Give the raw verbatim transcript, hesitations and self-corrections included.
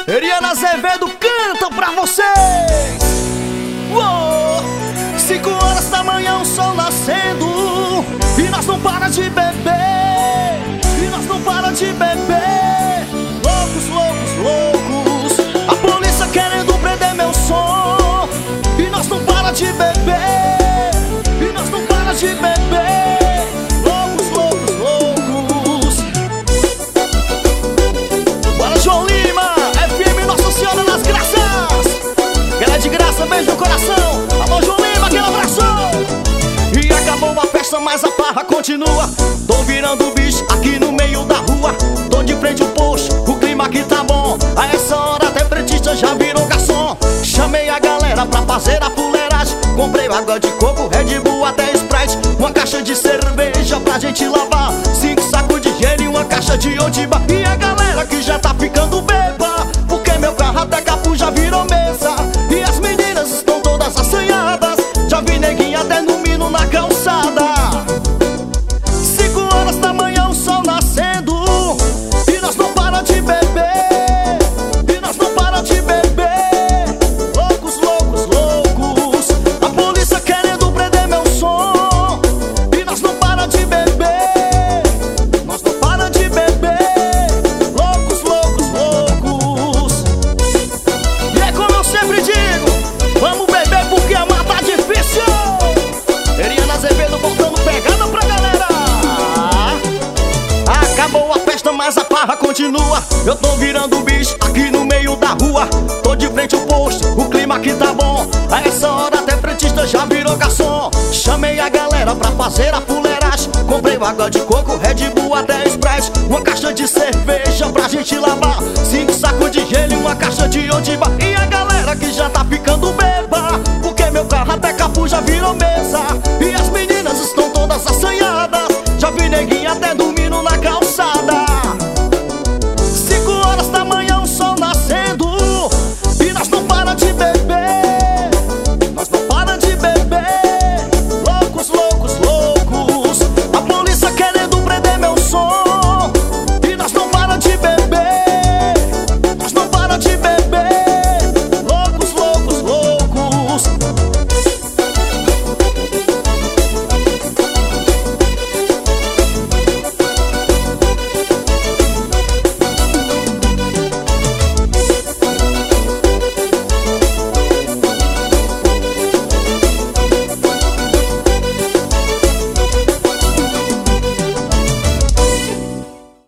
Eriana Azevedo canta pra vocês. Uou! Cinco horas da manhã, o sol nascendo, e nós não para de beber, e nós não para de beber. Loucos, loucos, loucos, a polícia querendo prender meu som, e nós não para de beber, e nós não para de beber. Loucos, loucos, loucos. Bora, João Lima, F M Nossa Senhora das Graças. Ela é de graça, beijo no coração. Alô, João Lima, aquele abraço. E acabou a festa, mas a farra continua. Tô virando bicho aqui no meio da rua. Tô de frente ao posto, o clima aqui tá bom. A essa hora até pretista já virou garçom. Chamei a galera pra fazer a fuleiragem. Comprei água de coco, Red Bull até Sprite, uma caixa de cerveja pra gente lavar, cinco sacos de gelo e uma caixa de Odiba. E a galera que já tá ficando beba, porque meu carro até capu já virou mesa. E as meninas estão todas assanhadas, já vi neguinha até no mino na calçada. Cinco horas da manhã, o sol nascendo, e nós não para de beber, e nós não para de beber. Loucos, loucos, loucos, a polícia querendo prender meu som, e nós não para de beber, nós não para de beber. Loucos, loucos, loucos. E é como eu sempre digo, vamos beber porque amar tá difícil. Eriana Azevedo botando pegada pra galera. Acabou a festa, mas a farra continua. Eu tô virando bicho aqui no meio da rua. Tô de frente ao posto, o clima aqui tá bom. A essa hora até frentista já virou garçom. Chamei a galera pra fazer a fuleiragem. Comprei água de coco, Red Bull até Sprite, uma caixa de cerveja pra gente lavar, cinco sacos de gelo e uma caixa de Odiba. E a galera que já tá ficando beba, porque meu carro até capu já virou mesa. E as meninas estão todas assanhadas, já vi neguinha até do